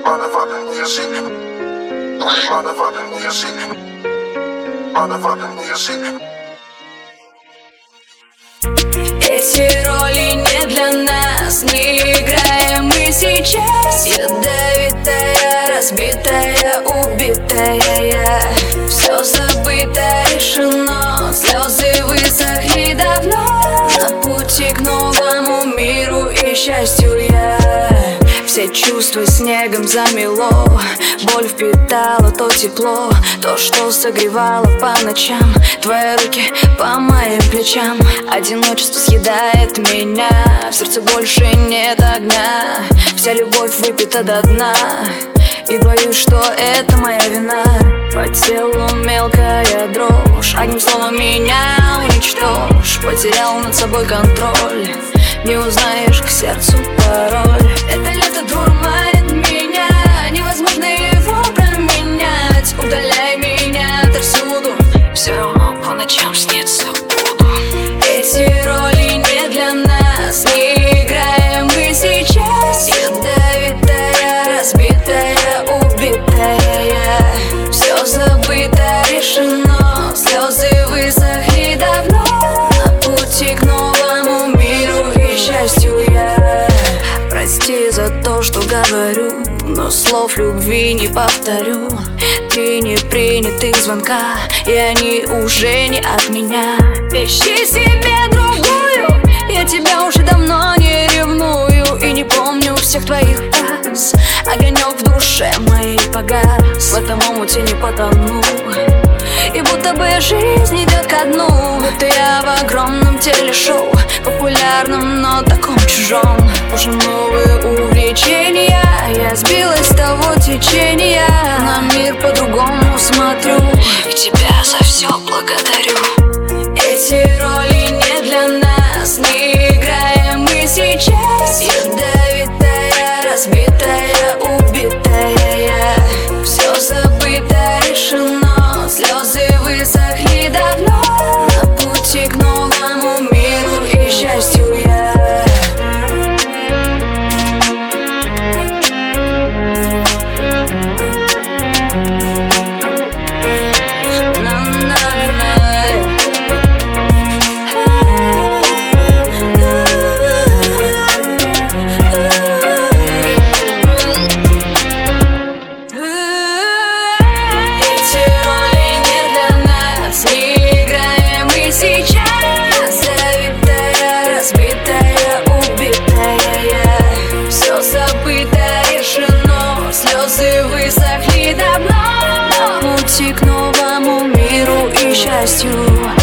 Motherfucker, nigga shit. Motherfucker, nigga shit. Motherfucker, nigga shit. Эти роли не для нас, не играем мы сейчас. Ядовитая, разбитая, убитая я. Все забыто, решено, слезы высохли давно. На пути к новому миру и счастью я. Все чувства снегом замело, боль впитала то тепло, то, что согревало по ночам. Твои руки по моим плечам. Одиночество съедает меня, в сердце больше нет огня. Вся любовь выпита до дна, и боюсь, что это моя вина. По телу мелкая дрожь, одним словом меня уничтожь. Потерял над собой контроль, не узнаешь к сердцу пароль. Это лето дурманит меня, невозможно его променять. Удаляй меня отовсюду, все равно по ночам снится буду. Эти роли не для нас, не играем мы сейчас. Ядовитая, разбитая, убитая я. Все забыто, решено, слезы высохли давно. На пути к новому миру и счастью я. Прости за то, что говорю, но слов любви не повторю. Ты не принятых звонка, и они уже не от меня. Ищи себе другую, я тебя уже давно не ревную. И не помню всех твоих фраз, огонек в душе моей погас. В этом омуте не потону, и будто бы жизнь идет ко дну. Будто я в огромном телешоу, популярном, но таком чужом. Уже новые увлечения, я сбилась с того течения. На мир по-другому смотрю, и тебя за все благодарю. Эти роли не для нас, не играем мы сейчас. Ядовитая, разбитая, убитая я. Все забыто, решено, слезы высохли давно. На пути к новому миру и счастью я. Слезы высохли давно. На пути к новому миру и счастью.